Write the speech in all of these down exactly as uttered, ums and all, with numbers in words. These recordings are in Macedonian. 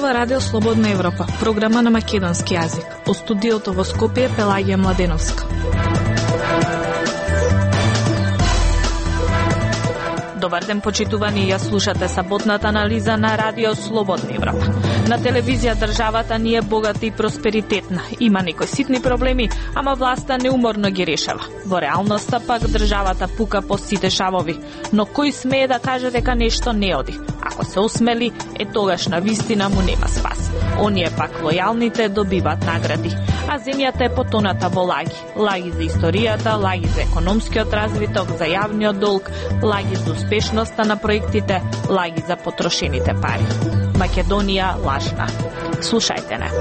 Зборува Радио Слободна Европа, програма на македонски јазик. Од студиото во Скопје Пелагија Младеновска. Добар ден, почитувани, ја слушате саботната анализа на Радио Слободна Европа. На телевизија државата ни е богата и просперитетна. Има некои ситни проблеми, ама власта неуморно ги решава. Во реалноста пак државата пука по сите шавови. Но кој смее да каже дека нешто не оди? Ако се осмели, е тогаш на вистина му нема спас. Оние пак лојалните добиваат награди. А земјата е потоната во лаги. Лаги за историјата, лаги за економскиот развиток, за јавниот долг, лаги за успешноста на проектите, лаги за потрошените пари. Македонија лажна. Слушајте не.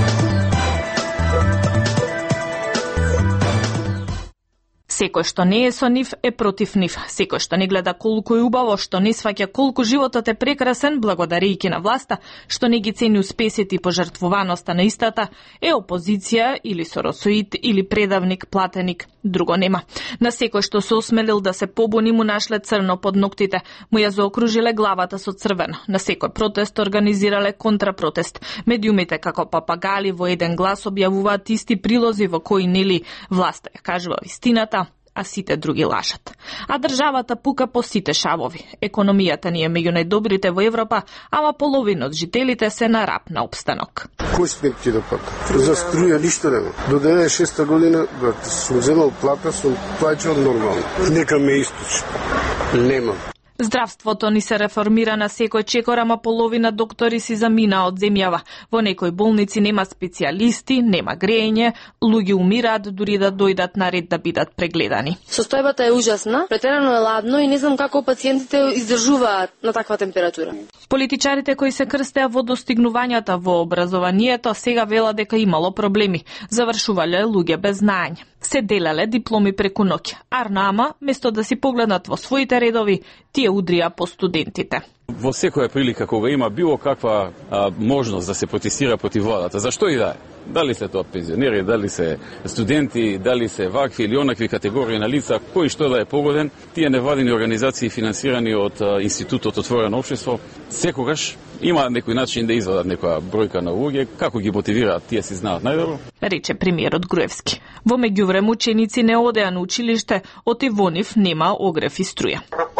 Секој што не е со нив е против нив. Секој што не гледа колку е убаво, што не сваќа колку животот е прекрасен благодарејќи на власта, што не ги цени успесите и пожртвуваноста на истата, е опозиција или соросоид или предавник, платеник, друго нема. На секој што се осмелил да се побуни му нашле црно под ноктите, му ја заокружиле главата со црвено. На секој протест организирале контрапротест. Медиумите како папагали во еден глас објавуваат исти прилози во кои нели власта ја кажува вистината, а сите други лажат. А државата пука по сите шавови. Економијата ни е меѓу најдобрите во Европа, ама половина од жителите се на рап на опстанок. Кој сметки да плата? За струја ништо нема. До деветдесет и шеста година, брат, сум земал плата, сум плаќал нормално. Нека ме источи. Немам. Здравството ни се реформира на секој чекор, ама половина доктори си замина од земјава. Во некои болници нема специјалисти, нема грејење, луѓе умираат дури да дојдат на ред да бидат прегледани. Состојбата е ужасна, претерано е ладно и не знам како пациентите издржуваат на таква температура. Политичарите кои се крстеа во достигнувањата во образованието сега велат дека имало проблеми. Завршувале луѓе без знаење. Се делале дипломи преку ноќ. Арнама, место да си погледнат во своите редови, тие удрија по студентите. Во секоја прилика кога има било каква а, можност да се протестира против владата, зашто и да е? Дали се тоа пензионери, дали се студенти, дали се вакви или онакви категории на лица, кој што да е погоден, тие невладини организации финансирани од а, Институтот Отворено општество, секогаш има некој начин да извадат некоја бројка на луѓе, како ги мотивираат, тие си знаат најдобро. Рече премиерот Груевски. Во меѓувреме ученици не одеа на училиште, оти во нив нема огрев и струја.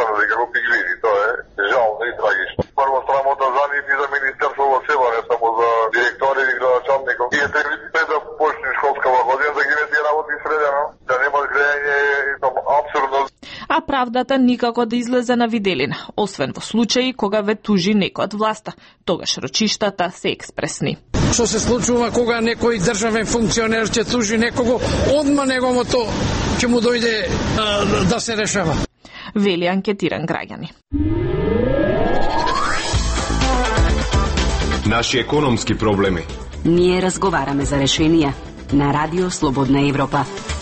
Жално и трагично. Прво срамота за нив и за Министерството села, не само за директори и градоначалников. Тие требите да почне школскава година, да ги не тие работи средено, да нема грејење и тоа апсурдно. А правдата никако да излезе на виделина, освен во случаи кога ве тужи некој од власта. Тогаш рочиштата се експресни. Што се случува кога некој државен функционер ќе тужи некого, одма неговото ќе му дојде а, да се решава. Вели анкетиран граѓани. Наши економски проблеми. Ние разговараме за решенија на Радио Слободна Европа.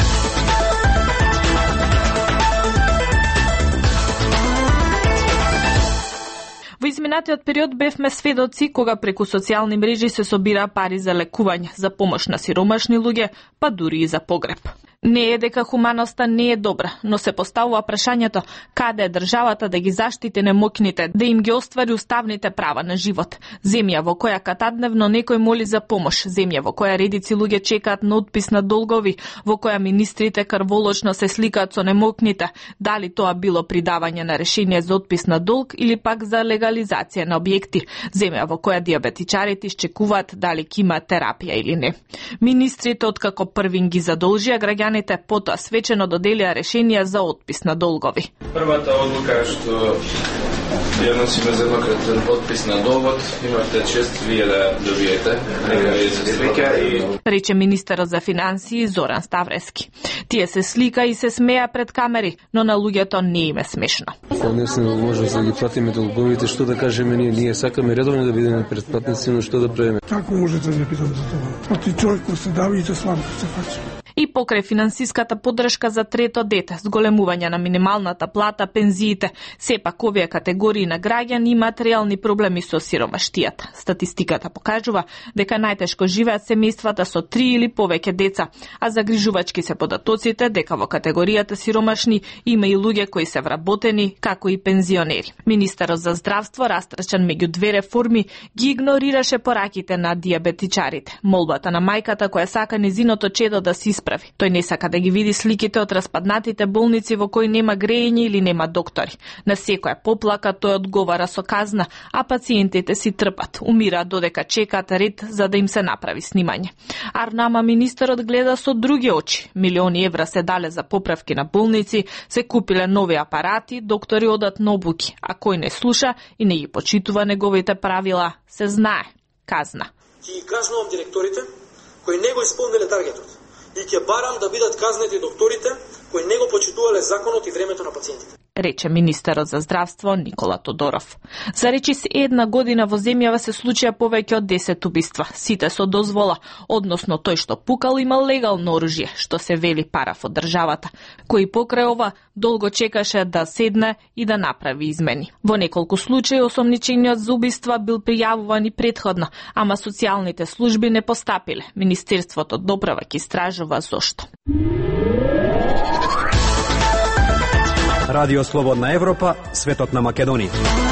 Во изминатиот период бевме сведоци кога преку социјални мрежи се собира пари за лекување, за помош на сиромашни луѓе, па дури и за погреб. Не е дека хуманоста не е добра, но се поставува прашањето каде е државата да ги заштити немокните, да им ги оствари уставните права на живот. Земја во која катадневно некој моли за помош, земја во која редици луѓе чекаат на отпис на долгови, во која министрите крволочно се сликаат со немокните, дали тоа било придавање на решение за отпис на долг или пак за легализација на објекти, земја во која диабетичарите изчекуваат дали ќе има терапија или не. Министрите откако првин ги задолжија граѓаните, потоа свечено доделија решенија за отпис на долгови. Првата одлука што ја носиме за еднократен отпис на долгот, имате чест вие да добиете. Нека ви се слика и... Рече министерот за финансии Зоран Ставрески. Тие се слика и се смеа пред камери, но на луѓето не им е смешно. Не сме можност да ги платиме долговите, што да кажеме ние, ние сакаме редовно да бидеме предплатници, но што да правиме? Како можете да не питам за тоа? Оти човек кој се дави и те слабо се фачи. И покрај финансиската поддршка за трето дете, зголемување на минималната плата, пензиите, сепак овие категории на граѓани имаат реални проблеми со сиромаштијата. Статистиката покажува дека најтешко живеат семејствата со три или повеќе деца, а загрижувачки се податоците дека во категоријата сиромашни има и луѓе кои се вработени, како и пензионери. Министерот за здравство, растрчан меѓу две реформи, ги игнорираше пораките на диабетичарите, молбата на мајката која сака незиното чедо да се исправи. Тој не сака да ги види сликите од распаднатите болници во кои нема грејење или нема доктори. На секоја поплака тој одговара со казна, а пациентите си трпат, умираат додека чекаат ред за да им се направи снимање. Арнама министерот гледа со други очи. Милиони евра се дале за поправки на болници, се купиле нови апарати, доктори одат на обуки, а кој не слуша и не ги почитува неговите правила, се знае. Казна. Ќе казнувам директорите кои не го исполниле таргетот и ќе барам да бидат казнети докторите кои не го почитувале законот и времето на пациентите, рече министерот за здравство Никола Тодоров. За речис една година во земјава се случија повеќе од десет убиства, сите со дозвола, односно тој што пукал имал легално оружје, што се вели параф од државата, кој покрај ова долго чекаше да седне и да направи измени. Во неколку случаи осомничениот за убиства бил пријавуван и претходно, ама социјалните служби не постапиле. Министерството доправак истражува зошто. Радио Слободна Европа, светот на Македонија.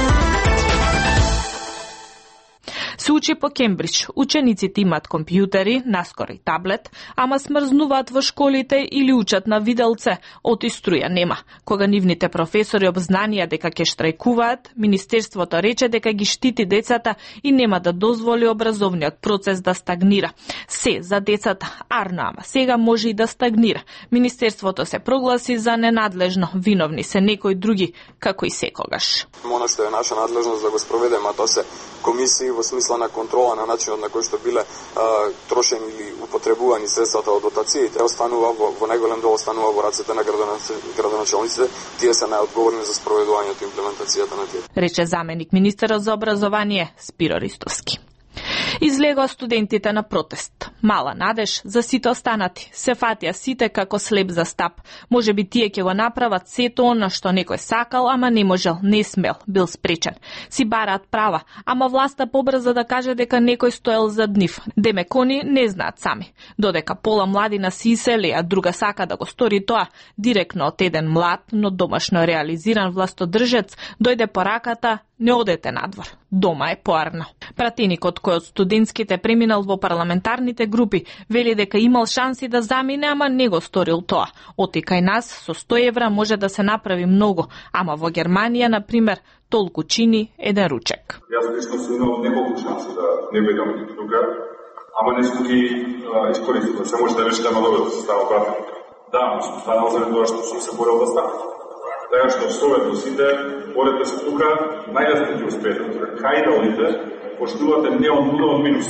Се учи по Кембридж. Учениците имаат компјутери, наскоро и таблет, ама смрзнуваат во школите или учат на виделце, оти струја нема. Кога нивните професори обзнанија дека ќе штрајкуваат, Министерството рече дека ги штити децата и нема да дозволи образовниот процес да стагнира. Се за децата, арно, ама сега може и да стагнира. Министерството се прогласи за ненадлежно, виновни се некои други, како и секогаш. Оно што е наша надлежност да го спроведеме, а тоа се комисии во смисла на контрола на начинот на кој што биле а, трошени или употребувани средствата од дотациите, останува во, во најголем дел останува во рацете на градоначалниците, тие се најодговорни за спроведувањето и имплементацијата на тие. Рече заменик министерот за образование Спиро Ристовски. Излегоа студентите на протест. Мала надеж за сите останати. Се фатија сите како слеп за стап. Може би тие ќе го направат сето она што некој сакал, ама не можел, не смел, бил спречен. Си бараат права, ама власта побрза да каже дека некој стоел зад нив. Демек они не знаат сами. Додека пола младина си исели, а друга сака да го стори тоа, директно од еден млад, но домашно реализиран властодржец, дојде пораката: не одете надвор. Дома е поарно. Пратеникот кој од студентските преминал во парламентарните групи вели дека имал шанси да замине, ама не го сторил тоа. Оти кај нас со сто евра може да се направи многу, ама во Германија, на пример, толку чини еден ручек. Јас лично сум имал неколку шанси да не бидам тука, ама не сум ги искористил. Се може да решите на добро да се става пратеник. Да, сум станал заради тоа што сум се борел да станам. Така што советот сите, борете се тука, најјасно ќе успеете. Кај да одите, поштувате не од нула, од минус.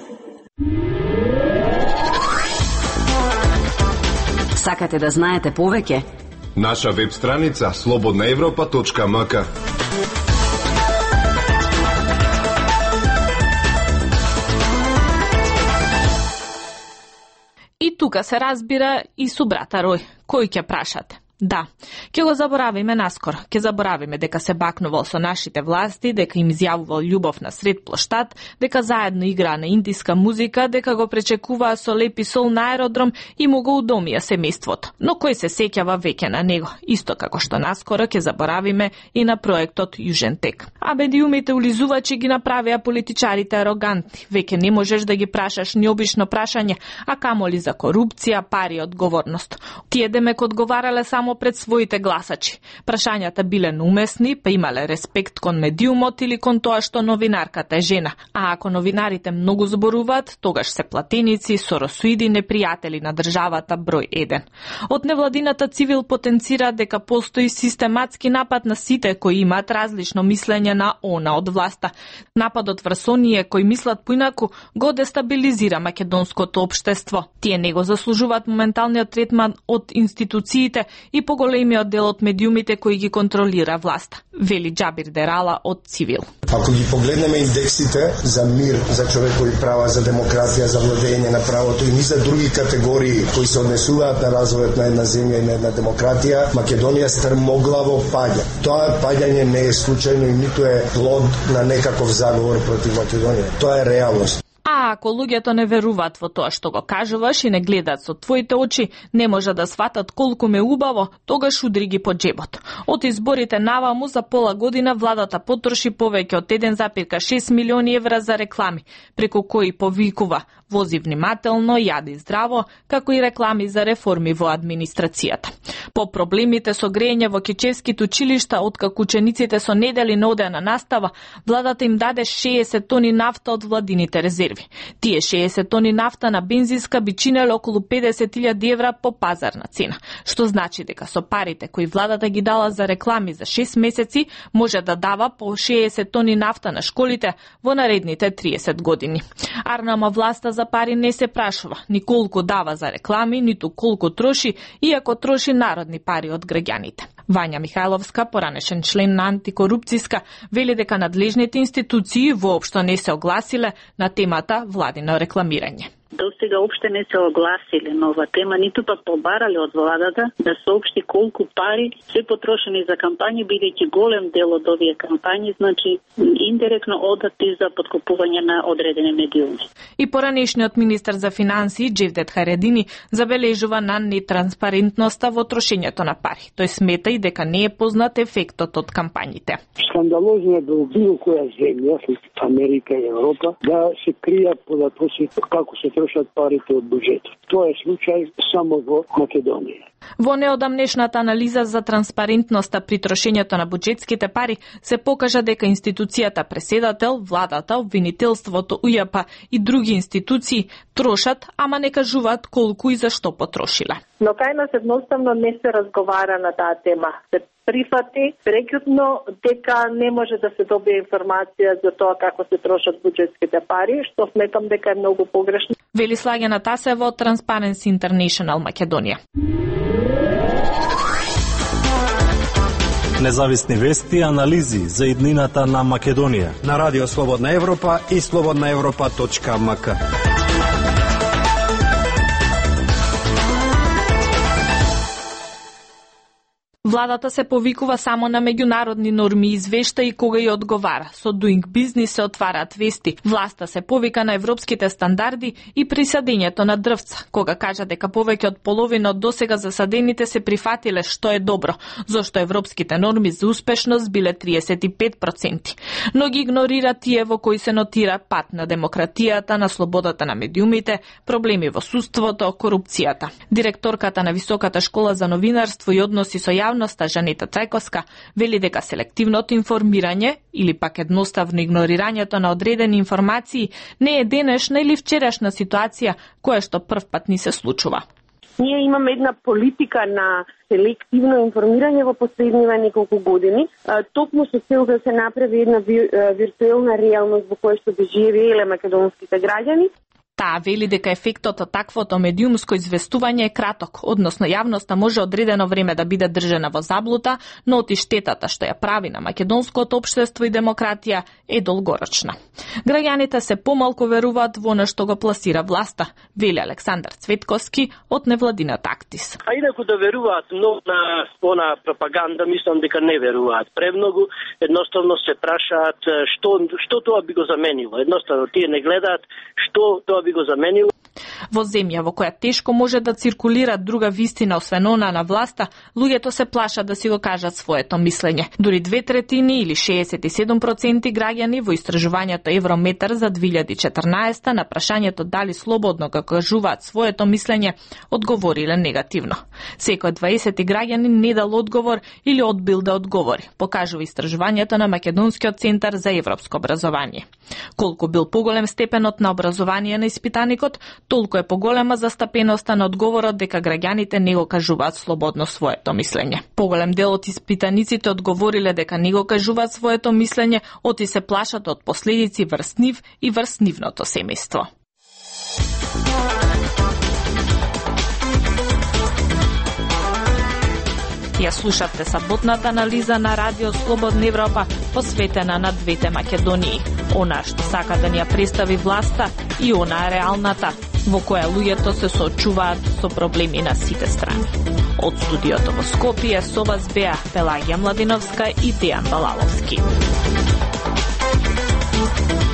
Сакате да знаете повеќе? Наша веб страница слободна европа точка ем ка. И тука се разбира и со брата Рој. Кој ќе прашате? Да, ќе го заборавиме наскоро. Ќе заборавиме дека се бакнувал со нашите власти, дека им изјавувал љубов на сред плоштад, дека заедно играа на индиска музика, дека го пречекуваа со лепи сол на аеродром и му го удомија семејството. Но кој се сеќава веќе на него? Исто како што наскоро ќе заборавиме и на проектот Јужен тек. А медиумите улизувачи ги направија политичарите арогантни. Веќе не можеш да ги прашаш ни обично прашање, а камоли за корупција, пари и одговорност. Тие демек одговарале само пред своите гласачи. Прашањата биле неуместни, па имале респект кон медиумот или кон тоа што новинарката е жена. А ако новинарите многу зборуваат, тогаш се платеници, соросоиди, непријатели на државата број еден. Од невладината цивил потенцира дека постои систематски напад на сите кои имаат различно мислење на она од власта. Нападот врз оние кои мислат поинаку го дестабилизира македонското општество. Тие не го заслужуваат моменталниот третман од институциите и и поголемиот дел од медиумите кои ги контролира власта, вели Џабир Дерала од Цивил. Ако ги погледнеме индексите за мир, за човекови права, за демократија, за владење на правото и низа други категории кои се однесуваат на развојот на една земја и на една демократија, Македонија стрмоглаво паѓа. Тоа паѓање не е случајно и ниту е плод на некаков заговор против Македонија. Тоа е реалност. А ако луѓето не веруваат во тоа што го кажуваш и не гледаат со твоите очи, не може да сватат колку ме убаво, тогаш удри ги по джебот. Од изборите наваму за пола година владата потроши повеќе од еден запирка шест милиони евра за реклами, преку кои повикува вози внимателно, јади здраво, како и реклами за реформи во администрацијата. По проблемите со грејење во кичевските училишта, откако учениците со недели не одеа на настава, владата им даде шеесет тони нафта од владините резерви. Тие шеесет тони нафта на бензинска би чинеле околу педесет илјади евра по пазарна цена, што значи дека со парите кои владата ги дала за реклами за шест месеци, може да дава по шеесет тони нафта на школите во наредните триесет години. Арнама власта за пари не се прашува, ни колку дава за реклами, ниту колку троши, иако троши народни пари од граѓаните. Вања Михајловска, поранешен член на антикорупцијска, вели дека надлежните институции воопшто не се огласиле на темата владино рекламирање. До сега опште не се огласиле на ова тема, ниту па побарале од владата да соопшти колку пари се потрошени за кампањи, бидејќи голем дел од овие кампањи, значи индиректно одат и за подкупување на одредени медиуми. И поранешниот министер за финансии Џевдет Харедини забележува на нетранспарентноста во трошењето на пари. Тој смета и дека не е познат ефектот од кампањите. Скандалозно е до било која земја, Америка и Европа, да се кријат податоци како се трошат парите од буџетот. Тоа е случај само во Македонија. Во неодамнешната анализа за транспарентноста при трошењето на буџетските пари се покажа дека институцијата преседател, владата, обвинителството, УЈП и други институции трошат, ама не кажуваат колку и за што потрошиле. Но кај нас едноставно не се разговара на таа тема. Се прифати рекутно дека не може да се добие информација за тоа како се трошат буџетските пари, што сметам дека е многу погрешно. Вели Слагена Тасева од Transparency International Македонија. Независни вести и анализи за иднината на Македонија на Радио Слободна Европа и слободна европа точка ем ка. Владата се повикува само на меѓународни норми и извешта и кога ја одговара. Со Doing Business се отвараат вести. Власта се повика на европските стандарди и присадењето на дрвца, кога кажа дека повеќе од половина од досега засадените се прифатиле што е добро, зашто европските норми за успешност биле триесет и пет проценти. Но ги игнорира тие во кои се нотира пат на демократијата, на слободата на медиумите, проблеми во судството, корупцијата. Директорката на Високата школа за новинарство и односи со јавноста Жанета Цајковска вели дека селективното информирање или пак едноставно игнорирањето на одредени информации не е денешна или вчерашна ситуација која што првпат ни се случува. Ние имаме една политика на селективно информирање во последниве неколку години, токму со цел да се направи една виртуелна реалност во која што би живееле македонските граѓани. Таа вели дека ефектот од таквото медиумско известување е краток, односно јавноста може одредено време да биде држена во заблуда, но оти штетата што ја прави на македонското општество и демократија е долгорочна. Граѓаните се помалку веруваат во она што го пласира власта, вели Александар Цветковски од невладината Актис. А инаку да веруваат многу на она пропаганда, мислам дека не веруваат премногу, едноставно се прашаат што што тоа би го заменило. Едноставно тие не гледаат што тоа би го заменило. Во земја во која тешко може да циркулира друга вистина освен она на власта, луѓето се плашат да си го кажат своето мислење. Дури две третини или шеесет и седум проценти граѓани во истражувањето Еврометар за две илјади и четрнаесета на прашањето дали слободно го кажуваат своето мислење, одговориле негативно. Секој дваесети граѓани не дал одговор или одбил да одговори, покажува истражувањето на Македонскиот центар за европско образование. Колку бил поголем степенот на образование на испитаникот, толку е поголема застапеноста на одговорот дека граѓаните не го кажуваат слободно своето мислење. Поголем дел од испитаниците одговориле дека не го кажуваат своето мислење, оти се плашат од последици врз нив и врз нивното семејство. Ја слушавте саботната анализа на Радио Слободна Европа, посветена на двете Македонии. Она што сака да ни ја представи власта и она реалната, во која луѓето се соочуваат со проблеми на сите страни. Од студиото во Скопје со вас беа Пелагија Младиновска и Дејан Балаловски.